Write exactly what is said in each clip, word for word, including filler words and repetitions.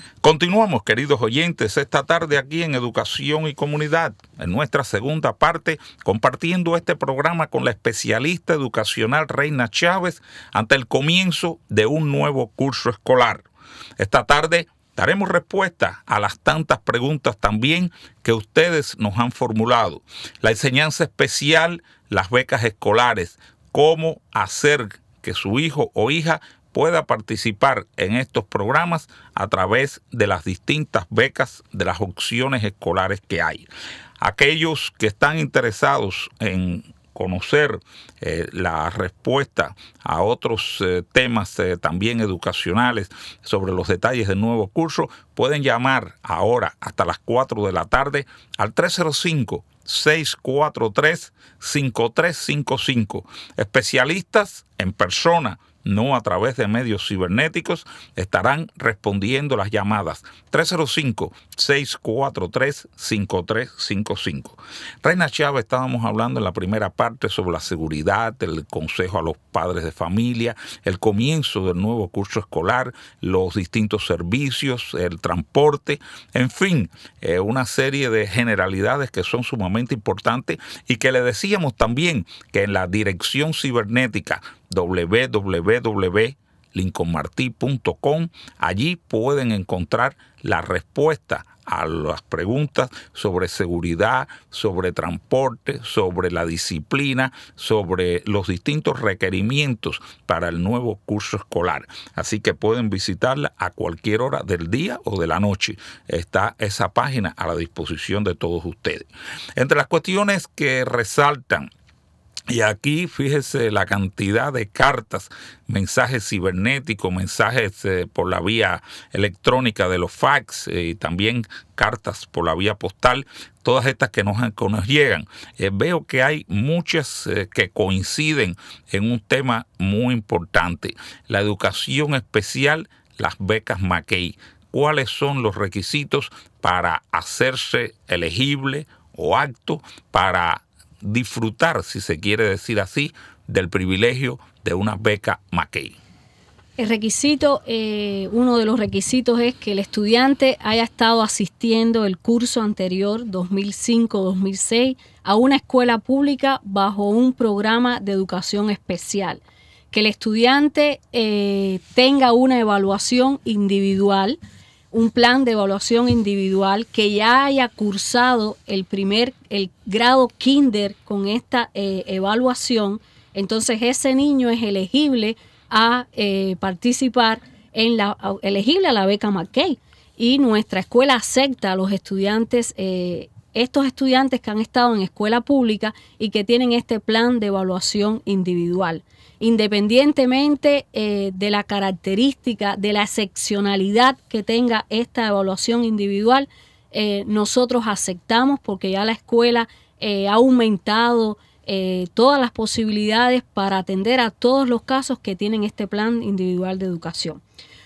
Continuamos, queridos oyentes, esta tarde aquí en Educación y Comunidad, en nuestra segunda parte, compartiendo este programa con la especialista educacional Reina Chávez ante el comienzo de un nuevo curso escolar. Esta tarde daremos respuesta a las tantas preguntas también que ustedes nos han formulado. La enseñanza especial, las becas escolares, cómo hacer que su hijo o hija pueda participar en estos programas a través de las distintas becas de las opciones escolares que hay. Aquellos que están interesados en conocer eh, la respuesta a otros eh, temas eh, también educacionales sobre los detalles del nuevo curso, pueden llamar ahora hasta las cuatro de la tarde al tres cero cinco, seis cuatro tres, cinco tres cinco cinco. Especialistas en persona, no a través de medios cibernéticos, estarán respondiendo las llamadas tres cero cinco, seis cuatro tres, cinco tres cinco cinco. Reina Chávez, estábamos hablando en la primera parte sobre la seguridad, el consejo a los padres de familia, el comienzo del nuevo curso escolar, los distintos servicios, el transporte, en fin, eh, una serie de generalidades que son sumamente importantes y que le decíamos también que en la dirección cibernética doble u doble u doble u punto lincoln martí punto com, allí pueden encontrar la respuesta a las preguntas sobre seguridad, sobre transporte, sobre la disciplina, sobre los distintos requerimientos para el nuevo curso escolar. Así que pueden visitarla a cualquier hora del día o de la noche. Está esa página a la disposición de todos ustedes. Entre las cuestiones que resaltan, y aquí fíjese la cantidad de cartas, mensajes cibernéticos, mensajes eh, por la vía electrónica de los fax eh, y también cartas por la vía postal, todas estas que nos, que nos llegan. Eh, veo que hay muchas eh, que coinciden en un tema muy importante, la educación especial, las becas Mackey. ¿Cuáles son los requisitos para hacerse elegible o apto para disfrutar, si se quiere decir así, del privilegio de una beca Mackey? El requisito, eh, uno de los requisitos es que el estudiante haya estado asistiendo el curso anterior, dos mil cinco dos mil seis, a una escuela pública bajo un programa de educación especial. Que el estudiante eh, tenga una evaluación individual, un plan de evaluación individual, que ya haya cursado el primer, el grado kinder con esta eh, evaluación. Entonces ese niño es elegible a eh, participar en la, a, elegible a la beca Mackey. Y nuestra escuela acepta a los estudiantes, eh, estos estudiantes que han estado en escuela pública y que tienen este plan de evaluación individual. Independientemente eh, de la característica, de la excepcionalidad que tenga esta evaluación individual, eh, nosotros aceptamos, porque ya la escuela eh, ha aumentado eh, todas las posibilidades para atender a todos los casos que tienen este plan individual de educación.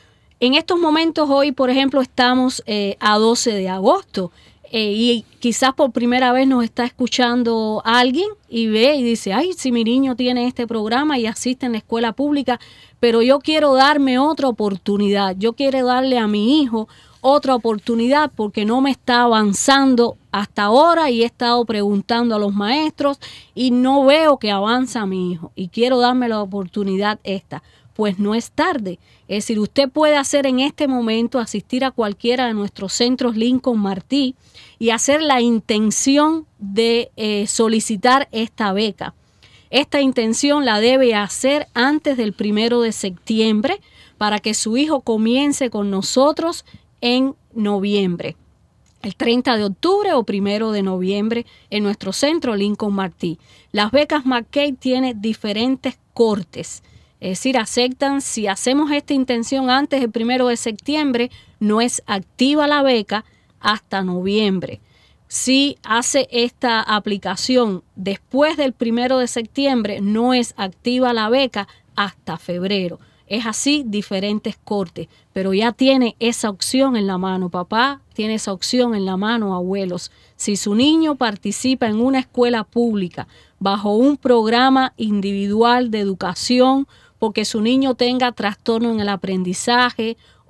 En estos momentos, hoy, por ejemplo, estamos eh, a doce de agosto. Eh, y quizás por primera vez nos está escuchando alguien y ve y dice, ay, si mi niño tiene este programa y asiste en la escuela pública, pero yo quiero darme otra oportunidad, yo quiero darle a mi hijo otra oportunidad porque no me está avanzando hasta ahora y he estado preguntando a los maestros y no veo que avanza mi hijo y quiero darme la oportunidad esta. Pues no es tarde. Es decir, usted puede hacer en este momento, asistir a cualquiera de nuestros centros Lincoln Martí y hacer la intención de eh, solicitar esta beca. Esta intención la debe hacer antes del primero de septiembre para que su hijo comience con nosotros en noviembre. El treinta de octubre o primero de noviembre en nuestro centro Lincoln Martí. Las becas Mackey tienen diferentes cortes. Es decir, aceptan, si hacemos esta intención antes del primero de septiembre, no es activa la beca hasta noviembre. Si hace esta aplicación después del primero de septiembre, no es activa la beca hasta febrero. Es así, diferentes cortes, pero ya tiene esa opción en la mano. Papá tiene esa opción en la mano, abuelos. Si su niño participa en una escuela pública bajo un programa individual de educación, porque su niño tenga trastorno en el aprendizaje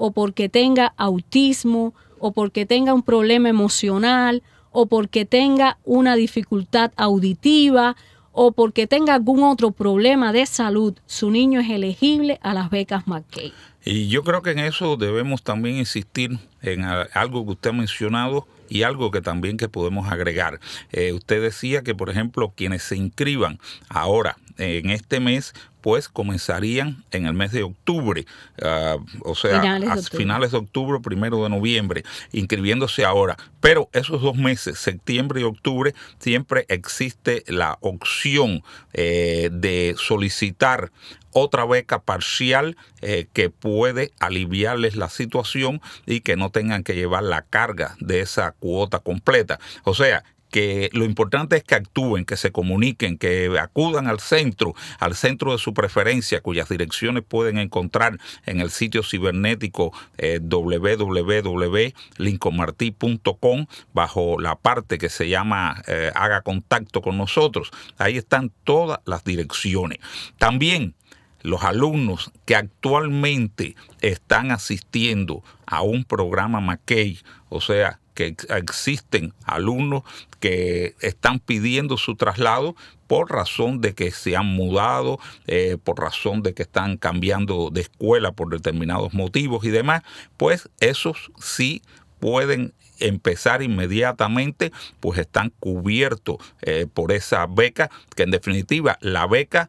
o porque tenga autismo, o porque tenga un problema emocional, o porque tenga una dificultad auditiva, o porque tenga algún otro problema de salud, su niño es elegible a las becas McKay. Y yo creo que en eso debemos también insistir en algo que usted ha mencionado y algo que también que podemos agregar. Eh, usted decía que, por ejemplo, quienes se inscriban ahora en este mes, pues comenzarían en el mes de octubre, uh, o sea, finales a de octubre. finales de octubre, primero de noviembre, inscribiéndose ahora. Pero esos dos meses, septiembre y octubre, siempre existe la opción eh, de solicitar otra beca parcial eh, que puede aliviarles la situación y que no tengan que llevar la carga de esa cuota completa. O sea, que lo importante es que actúen, que se comuniquen, que acudan al centro, al centro de su preferencia, cuyas direcciones pueden encontrar en el sitio cibernético eh, doble u doble u doble u punto lincoln martí punto com, bajo la parte que se llama eh, Haga contacto con nosotros. Ahí están todas las direcciones. También los alumnos que actualmente están asistiendo a un programa McKay, o sea, que existen alumnos que están pidiendo su traslado por razón de que se han mudado, eh, por razón de que están cambiando de escuela por determinados motivos y demás, pues esos sí pueden empezar inmediatamente, pues están cubiertos eh, por esa beca, que en definitiva la beca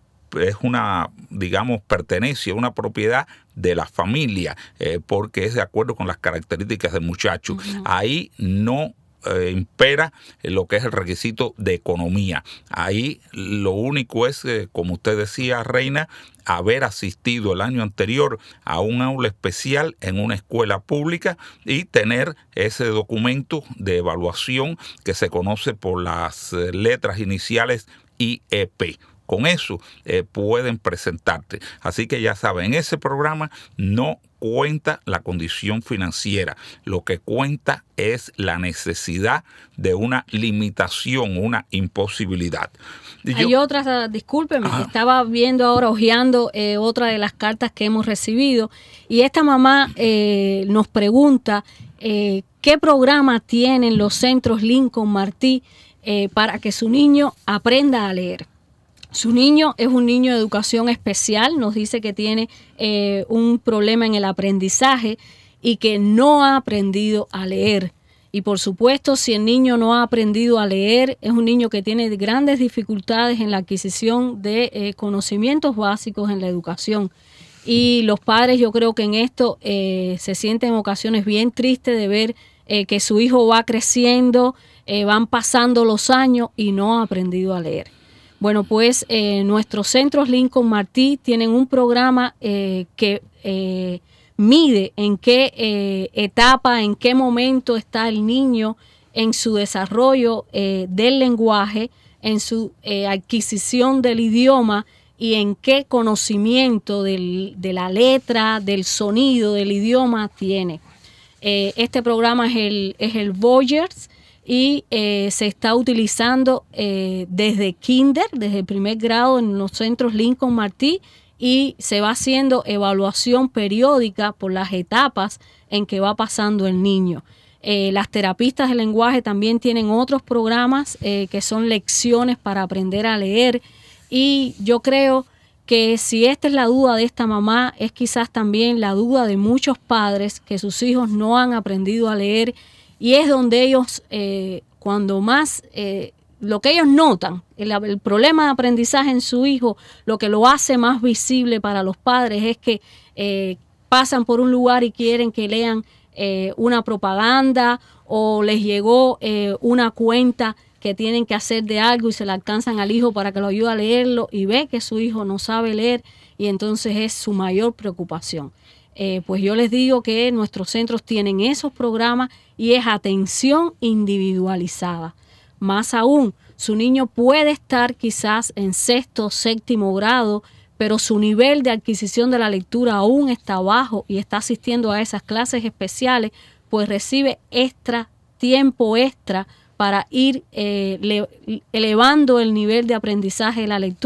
es una, digamos, pertenencia, una propiedad de la familia, eh, porque es de acuerdo con las características del muchacho. Uh-huh. Ahí no eh, impera lo que es el requisito de economía. Ahí lo único es, eh, como usted decía, Reina, haber asistido el año anterior a un aula especial en una escuela pública y tener ese documento de evaluación que se conoce por las eh, letras iniciales I E P. Con eso eh, pueden presentarte. Así que ya saben, ese programa no cuenta la condición financiera. Lo que cuenta es la necesidad de una limitación, una imposibilidad. Y Hay yo, otras, discúlpeme, ajá. estaba viendo ahora, hojeando eh, otra de las cartas que hemos recibido, y esta mamá eh, nos pregunta eh, qué programa tienen los centros Lincoln Martí eh, para que su niño aprenda a leer. Su niño es un niño de educación especial, nos dice que tiene eh, un problema en el aprendizaje y que no ha aprendido a leer. Y por supuesto, si el niño no ha aprendido a leer, es un niño que tiene grandes dificultades en la adquisición de eh, conocimientos básicos en la educación. Y los padres, yo creo que en esto eh, se sienten en ocasiones bien tristes de ver eh, que su hijo va creciendo, eh, van pasando los años y no ha aprendido a leer. Bueno, pues eh, nuestros centros Lincoln Martí tienen un programa eh, que eh, mide en qué eh, etapa, en qué momento está el niño en su desarrollo eh, del lenguaje, en su eh, adquisición del idioma y en qué conocimiento del, de la letra, del sonido, del idioma tiene. Eh, este programa es el, es el Voyagers. Y eh, se está utilizando eh, desde kinder, desde el primer grado en los centros Lincoln Martí, y se va haciendo evaluación periódica por las etapas en que va pasando el niño. Eh, las terapistas de lenguaje también tienen otros programas eh, que son lecciones para aprender a leer, y yo creo que si esta es la duda de esta mamá, es quizás también la duda de muchos padres que sus hijos no han aprendido a leer. Y es donde ellos, eh, cuando más, eh, lo que ellos notan, el, el problema de aprendizaje en su hijo, lo que lo hace más visible para los padres es que eh, pasan por un lugar y quieren que lean eh, una propaganda o les llegó eh, una cuenta que tienen que hacer de algo y se la alcanzan al hijo para que lo ayude a leerlo y ve que su hijo no sabe leer y entonces es su mayor preocupación. Eh, pues yo les digo que nuestros centros tienen esos programas y es atención individualizada. Más aún, su niño puede estar quizás en sexto, séptimo grado, pero su nivel de adquisición de la lectura aún está bajo y está asistiendo a esas clases especiales, pues recibe extra, tiempo extra para ir eh, le, elevando el nivel de aprendizaje de la lectura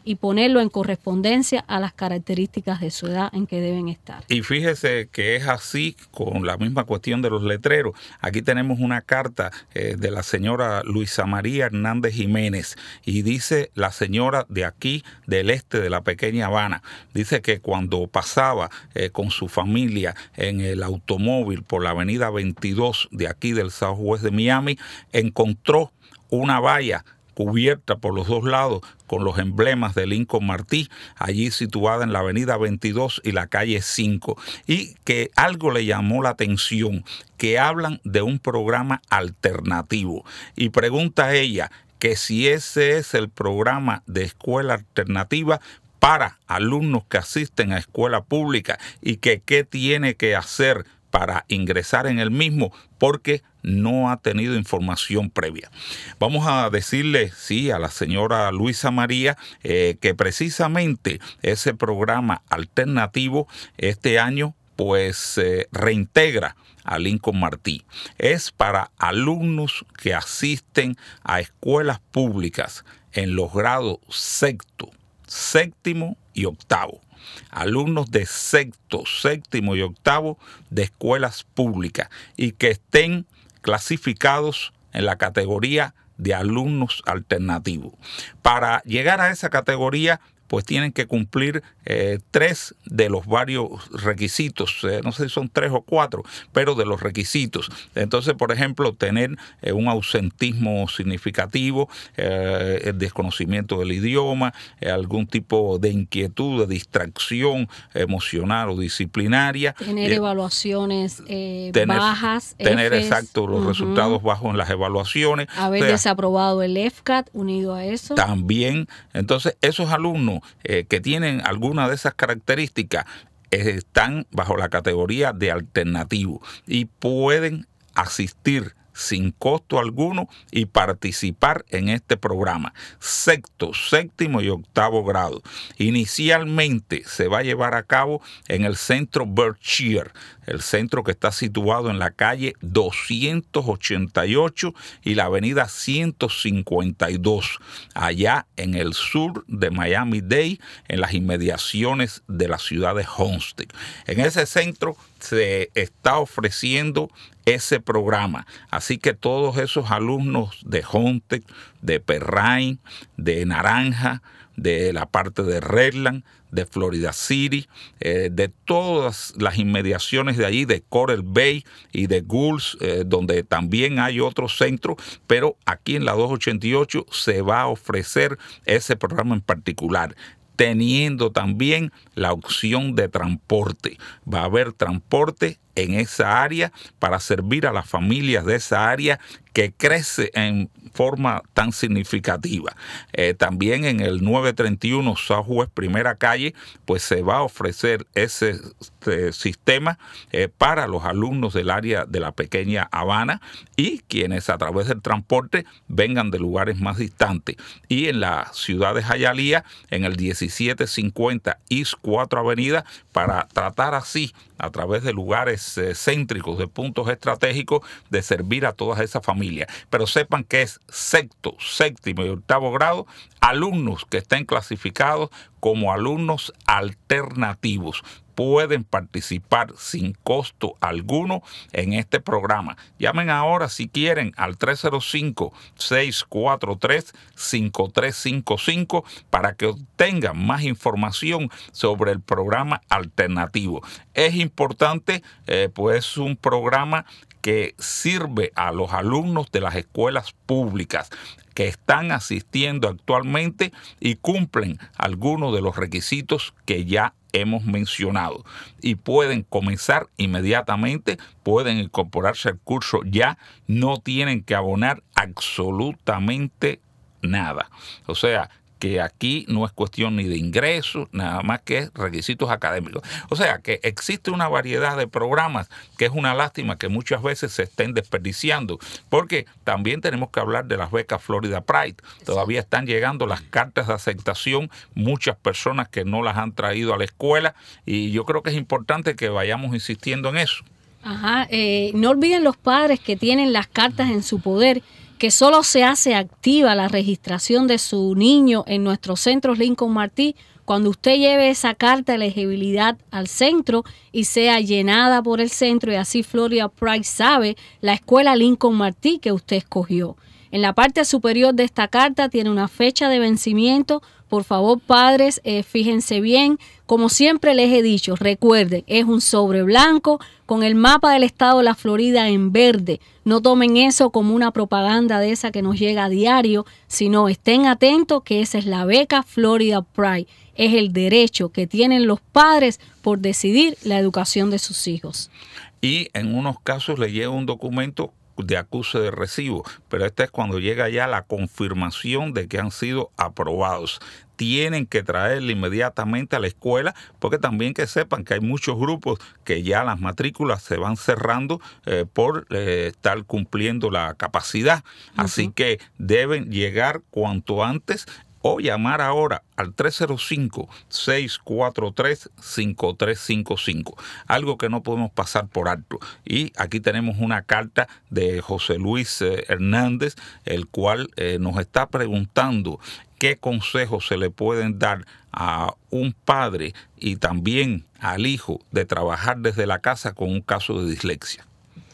y ponerlo en correspondencia a las características de su edad en que deben estar. Y fíjese que es así con la misma cuestión de los letreros. Aquí tenemos una carta eh, de la señora Luisa María Hernández Jiménez y dice la señora de aquí, del este de la pequeña Habana, dice que cuando pasaba eh, con su familia en el automóvil por la avenida veintidós de aquí del Southwest de Miami, encontró una valla cubierta por los dos lados con los emblemas de Lincoln Martí, allí situada en la avenida veintidós y la calle cinco, y que algo le llamó la atención, que hablan de un programa alternativo, y pregunta a ella que si ese es el programa de escuela alternativa para alumnos que asisten a escuela pública y que qué tiene que hacer para ingresar en el mismo, porque no ha tenido información previa. Vamos a decirle, sí, a la señora Luisa María, eh, que precisamente ese programa alternativo este año pues eh, reintegra a Lincoln Martí. Es para alumnos que asisten a escuelas públicas en los grados sexto, séptimo y octavo. Alumnos de sexto, séptimo y octavo de escuelas públicas y que estén clasificados en la categoría de alumnos alternativos. Para llegar a esa categoría, pues tienen que cumplir eh, tres de los varios requisitos, eh, no sé si son tres o cuatro, pero de los requisitos. Entonces, por ejemplo, tener eh, un ausentismo significativo, eh, el desconocimiento del idioma, eh, algún tipo de inquietud, de distracción emocional o disciplinaria. Tener eh, evaluaciones eh, tener, bajas. Tener Fs, exacto los uh-huh. resultados bajos en las evaluaciones. Haber o sea, desaprobado el F C A T unido a eso. También, entonces, esos alumnos Eh, que tienen alguna de esas características eh, están bajo la categoría de alternativo y pueden asistir sin costo alguno y participar en este programa. Sexto, séptimo y octavo grado. Inicialmente se va a llevar a cabo en el centro Berkshire, el centro que está situado en la calle doscientos ochenta y ocho y la avenida ciento cincuenta y dos, allá en el sur de Miami-Dade, en las inmediaciones de la ciudad de Homestead. En ese centro se está ofreciendo ese programa, así que todos esos alumnos de Homestead, de Perrine, de Naranja, de la parte de Redland, de Florida City, eh, de todas las inmediaciones de allí, de Coral Bay y de Gulls, eh, donde también hay otro centro, pero aquí en la doscientos ochenta y ocho se va a ofrecer ese programa en particular, teniendo también la opción de transporte. Va a haber transporte en esa área para servir a las familias de esa área que crece en forma tan significativa. Eh, también en el novecientos treinta y uno Southwest Primera Calle, pues se va a ofrecer ese este, sistema eh, para los alumnos del área de la pequeña Habana y quienes a través del transporte vengan de lugares más distantes. Y en la ciudad de Hialeah, en el diecisiete cincuenta East cuatro Avenida, para tratar así a través de lugares eh, céntricos, de puntos estratégicos, de servir a todas esas familias. Pero sepan que es sexto, séptimo y octavo grado, alumnos que estén clasificados como alumnos alternativos. Pueden participar sin costo alguno en este programa. Llamen ahora si quieren al tres cero cinco, seis cuatro tres, cinco tres cinco cinco para que obtengan más información sobre el programa alternativo. Es importante, eh, pues es un programa que sirve a los alumnos de las escuelas públicas que están asistiendo actualmente y cumplen algunos de los requisitos que ya hemos mencionado y pueden comenzar inmediatamente, pueden incorporarse al curso ya, no tienen que abonar absolutamente nada. O sea, que aquí no es cuestión ni de ingresos, nada más que requisitos académicos. O sea, que existe una variedad de programas que es una lástima que muchas veces se estén desperdiciando, porque también tenemos que hablar de las becas Florida Pride. Todavía están llegando las cartas de aceptación, muchas personas que no las han traído a la escuela, y yo creo que es importante que vayamos insistiendo en eso. Ajá, eh, no olviden los padres que tienen las cartas en su poder, que solo se hace activa la registración de su niño en nuestros centros Lincoln Martí cuando usted lleve esa carta de elegibilidad al centro y sea llenada por el centro, y así Florida Pride sabe la escuela Lincoln Martí que usted escogió. En la parte superior de esta carta tiene una fecha de vencimiento. Por favor, padres, eh, fíjense bien. Como siempre les he dicho, recuerden, es un sobre blanco con el mapa del estado de la Florida en verde. No tomen eso como una propaganda de esa que nos llega a diario, sino estén atentos que esa es la beca Florida Pride. Es el derecho que tienen los padres por decidir la educación de sus hijos. Y en unos casos le llega un documento de acuse de recibo, pero este es cuando llega ya la confirmación de que han sido aprobados. Tienen que traerle inmediatamente a la escuela, porque también que sepan que hay muchos grupos que ya las matrículas se van cerrando eh, por eh, estar cumpliendo la capacidad. Uh-huh. Así que deben llegar cuanto antes o llamar ahora al tres cero cinco, seis cuatro tres, cinco tres cinco cinco. Algo que no podemos pasar por alto. Y aquí tenemos una carta de José Luis eh, Hernández, el cual eh, nos está preguntando qué consejos se le pueden dar a un padre y también al hijo de trabajar desde la casa con un caso de dislexia.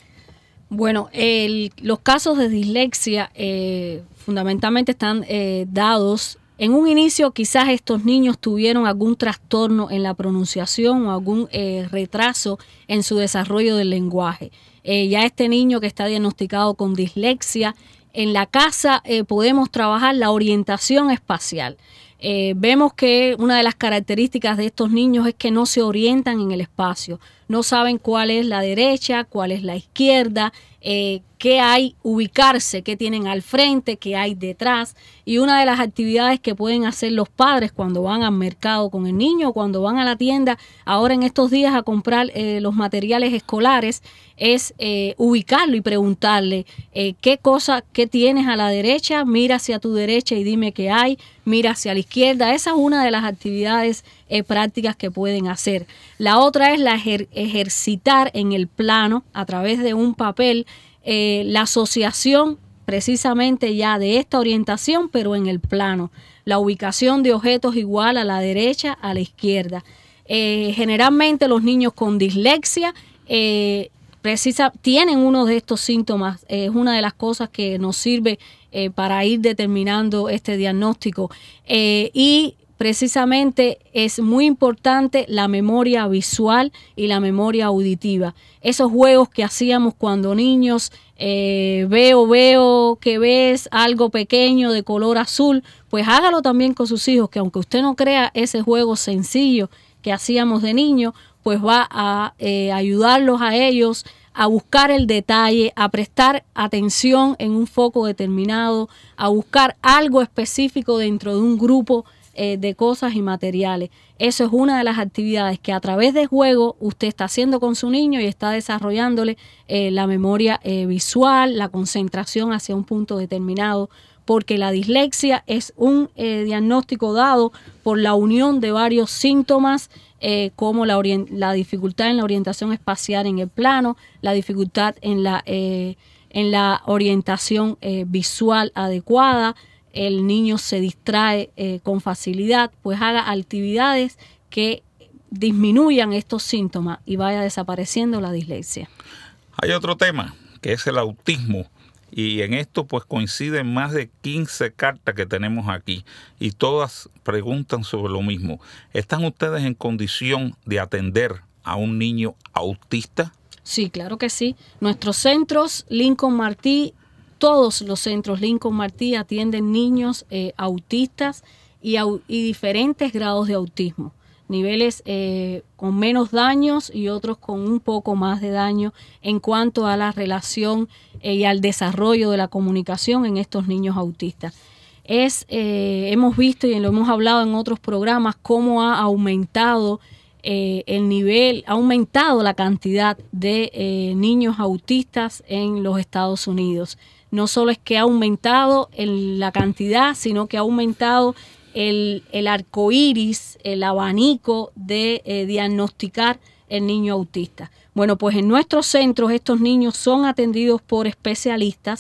Bueno, el, los casos de dislexia eh, fundamentalmente están eh, dados. En un inicio quizás estos niños tuvieron algún trastorno en la pronunciación o algún eh, retraso en su desarrollo del lenguaje. Eh, ya este niño que está diagnosticado con dislexia, en la casa eh, podemos trabajar la orientación espacial. Eh, vemos que una de las características de estos niños es que no se orientan en el espacio, no saben cuál es la derecha, cuál es la izquierda, eh, qué hay, ubicarse, qué tienen al frente, qué hay detrás. Y una de las actividades que pueden hacer los padres cuando van al mercado con el niño, cuando van a la tienda, ahora en estos días a comprar eh, los materiales escolares, es eh, ubicarlo y preguntarle eh, qué cosa, qué tienes a la derecha, mira hacia tu derecha y dime qué hay, mira hacia la izquierda. Esa es una de las actividades eh, prácticas que pueden hacer. La otra es la ejer- ejercitar en el plano a través de un papel eh, la asociación precisamente ya de esta orientación, pero en el plano. La ubicación de objetos igual a la derecha, a la izquierda. Eh, generalmente los niños con dislexia eh, precisa, tienen uno de estos síntomas. Es eh, una de las cosas que nos sirve eh, para ir determinando este diagnóstico. Eh, y precisamente es muy importante la memoria visual y la memoria auditiva. Esos juegos que hacíamos cuando niños, eh, veo, veo que ves algo pequeño de color azul, pues hágalo también con sus hijos, que aunque usted no crea, ese juego sencillo que hacíamos de niño, pues va a eh, ayudarlos a ellos a buscar el detalle, a prestar atención en un foco determinado, a buscar algo específico dentro de un grupo eh, de cosas y materiales. Eso es una de las actividades que a través de juego usted está haciendo con su niño y está desarrollándole eh, la memoria eh, visual, la concentración hacia un punto determinado, porque la dislexia es un eh, diagnóstico dado por la unión de varios síntomas, eh, como la, orient- la dificultad en la orientación espacial en el plano, la dificultad en la, eh, en la orientación eh, visual adecuada, el niño se distrae eh, con facilidad, pues haga actividades que disminuyan estos síntomas y vaya desapareciendo la dislexia. Hay otro tema, que es el autismo. Y en esto pues coinciden más de quince cartas que tenemos aquí y todas preguntan sobre lo mismo. ¿Están ustedes en condición de atender a un niño autista? Sí, claro que sí. Nuestros centros Lincoln Martí, todos los centros Lincoln Martí atienden niños eh, autistas y, au- y diferentes grados de autismo. Niveles eh, con menos daños y otros con un poco más de daño en cuanto a la relación eh, y al desarrollo de la comunicación en estos niños autistas. Es, eh, hemos visto y lo hemos hablado en otros programas cómo ha aumentado eh, el nivel, ha aumentado la cantidad de eh, niños autistas en los Estados Unidos. No solo es que ha aumentado en la cantidad, sino que ha aumentado el, el arco iris, el abanico de eh, diagnosticar el niño autista. Bueno, pues en nuestros centros estos niños son atendidos por especialistas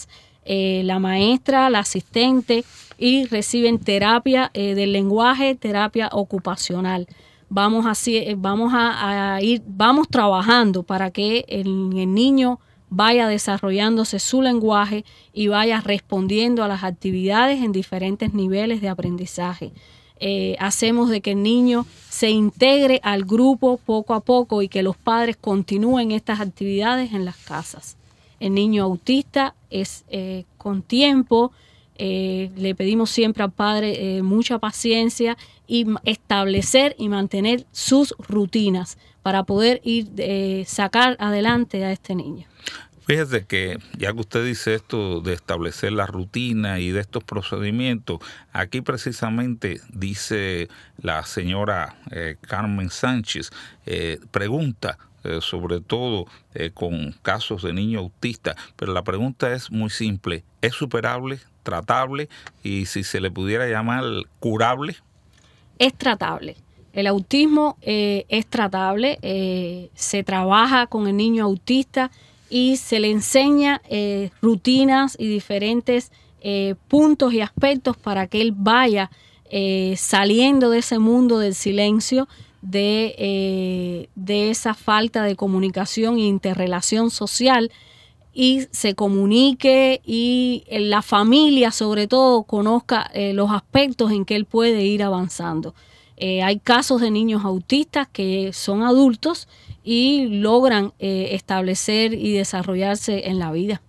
eh, la maestra, la asistente, y reciben terapia eh, del lenguaje, terapia ocupacional. Vamos así, vamos a, a ir, vamos trabajando para que el, el niño vaya desarrollándose su lenguaje y vaya respondiendo a las actividades en diferentes niveles de aprendizaje. Eh, hacemos de que el niño se integre al grupo poco a poco y que los padres continúen estas actividades en las casas. El niño autista es eh, con tiempo. Eh, le pedimos siempre al padre eh, mucha paciencia y establecer y mantener sus rutinas para poder ir eh, sacar adelante a este niño. Fíjese que ya que usted dice esto de establecer la rutina y de estos procedimientos, aquí precisamente dice la señora eh, Carmen Sánchez, eh, pregunta eh, sobre todo eh, con casos de niños autistas, pero la pregunta es muy simple: ¿es superable, tratable y si se le pudiera llamar curable? Es tratable. El autismo eh, es tratable, eh, se trabaja con el niño autista y se le enseña eh, rutinas y diferentes eh, puntos y aspectos para que él vaya eh, saliendo de ese mundo del silencio, de, eh, de esa falta de comunicación e interrelación social, y se comunique y la familia sobre todo conozca eh, los aspectos en que él puede ir avanzando. Eh, hay casos de niños autistas que son adultos y logran eh, establecer y desarrollarse en la vida.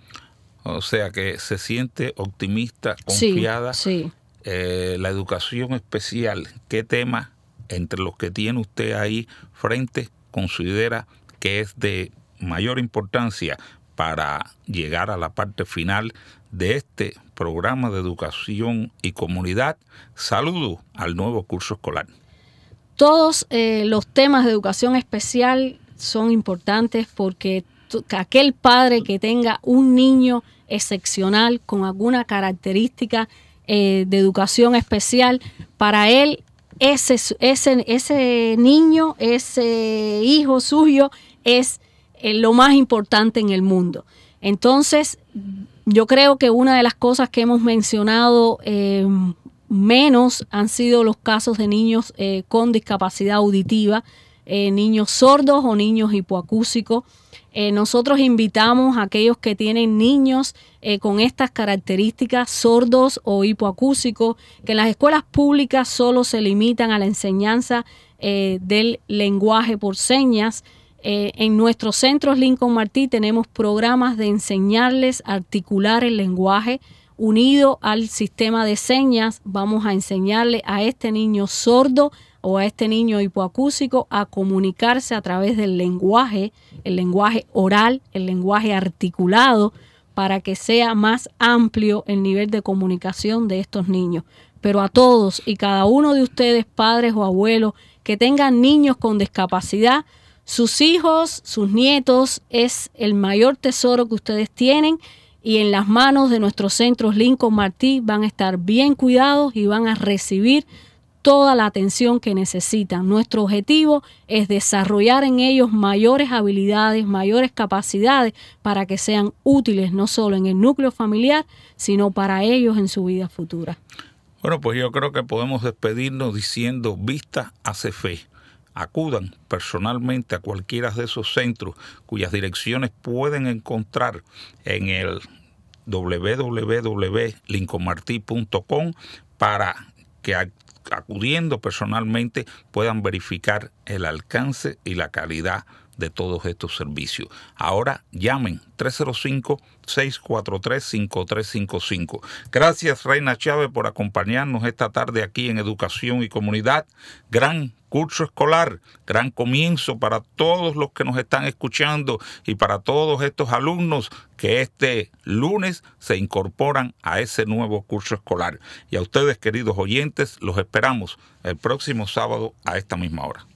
O sea que se siente optimista, confiada. Sí, sí. Eh, la educación especial, ¿qué tema entre los que tiene usted ahí frente considera que es de mayor importancia para llegar a la parte final de este programa de educación y comunidad? Saludo al nuevo curso escolar. Todos eh, los temas de educación especial son importantes porque t- aquel padre que tenga un niño excepcional con alguna característica eh, de educación especial, para él ese, ese, ese niño, ese hijo suyo es eh, lo más importante en el mundo. Entonces, yo creo que una de las cosas que hemos mencionado eh, menos han sido los casos de niños eh, con discapacidad auditiva, eh, niños sordos o niños hipoacúsicos. Eh, nosotros invitamos a aquellos que tienen niños eh, con estas características, sordos o hipoacúsicos, que en las escuelas públicas solo se limitan a la enseñanza eh, del lenguaje por señas. Eh, en nuestros centros Lincoln Martí tenemos programas de enseñarles a articular el lenguaje. Unido al sistema de señas, vamos a enseñarle a este niño sordo o a este niño hipoacúsico a comunicarse a través del lenguaje, el lenguaje oral, el lenguaje articulado, para que sea más amplio el nivel de comunicación de estos niños. Pero a todos y cada uno de ustedes, padres o abuelos, que tengan niños con discapacidad, sus hijos, sus nietos, es el mayor tesoro que ustedes tienen, y en las manos de nuestros centros Lincoln Martí van a estar bien cuidados y van a recibir toda la atención que necesitan. Nuestro objetivo es desarrollar en ellos mayores habilidades, mayores capacidades para que sean útiles no solo en el núcleo familiar, sino para ellos en su vida futura. Bueno, pues yo creo que podemos despedirnos diciendo: vista hace fe. Acudan personalmente a cualquiera de esos centros cuyas direcciones pueden encontrar en el doble u doble u doble u punto lincoln martí punto com para que acudiendo personalmente puedan verificar el alcance y la calidad de todos estos servicios. Ahora llamen tres cero cinco, seis cuatro tres, cinco tres cinco cinco. Gracias, Reina Chávez, por acompañarnos esta tarde aquí en Educación y Comunidad. Gran curso escolar, gran comienzo para todos los que nos están escuchando y para todos estos alumnos que este lunes se incorporan a ese nuevo curso escolar. Y a ustedes, queridos oyentes, los esperamos el próximo sábado a esta misma hora.